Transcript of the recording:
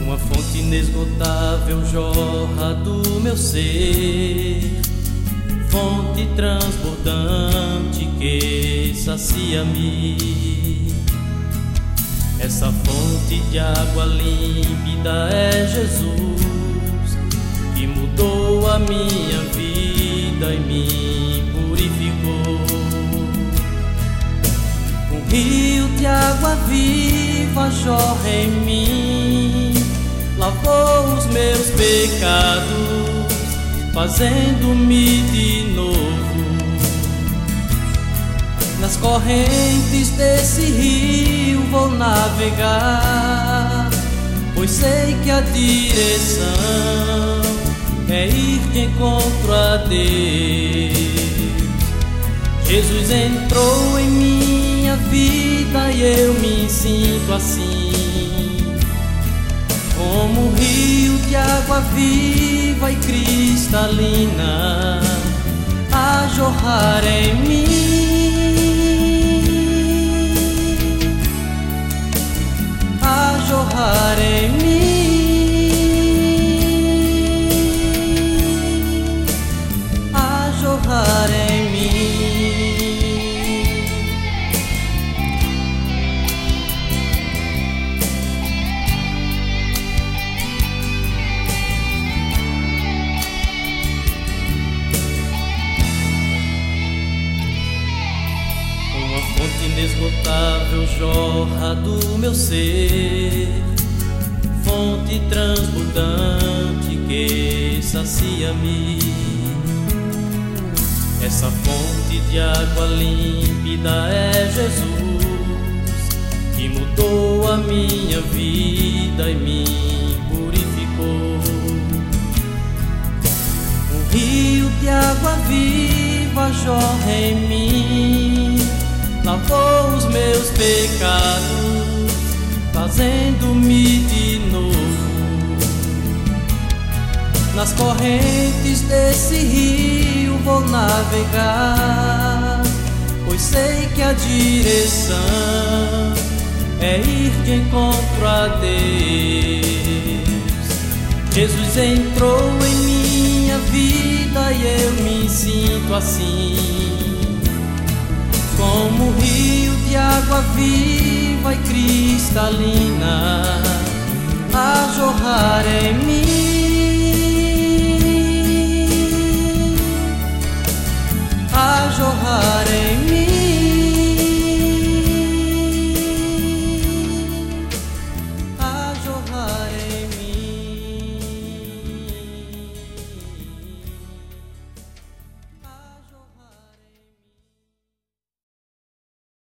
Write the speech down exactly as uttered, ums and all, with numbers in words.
Uma fonte inesgotável jorra do meu ser, fonte transbordante que sacia-me. Essa fonte de água límpida é Jesus, que mudou a minha vida e me purificou. Um rio de água viva jorra em mim, lavou os meus pecados, fazendo-me de novo. Nas correntes desse rio vou navegar, pois sei que a direção é ir de encontro a Deus. Jesus entrou em minha vida e eu me sinto assim, como um rio de água viva e cristalina a jorrar em mim, a jorrar em mim, a jorrar em mim. Fonte inesgotável jorra do meu ser, fonte transbordante que sacia-me. Essa fonte de água límpida é Jesus, que mudou a minha vida e me purificou. Um rio de água viva jorra em mim, lavou os meus pecados, fazendo-me de novo. Nas correntes desse rio vou navegar, pois sei que a direção é ir de encontro a Deus. Jesus entrou em minha vida e eu me sinto assim, como um rio de água viva e cristalina a jorrar em mim,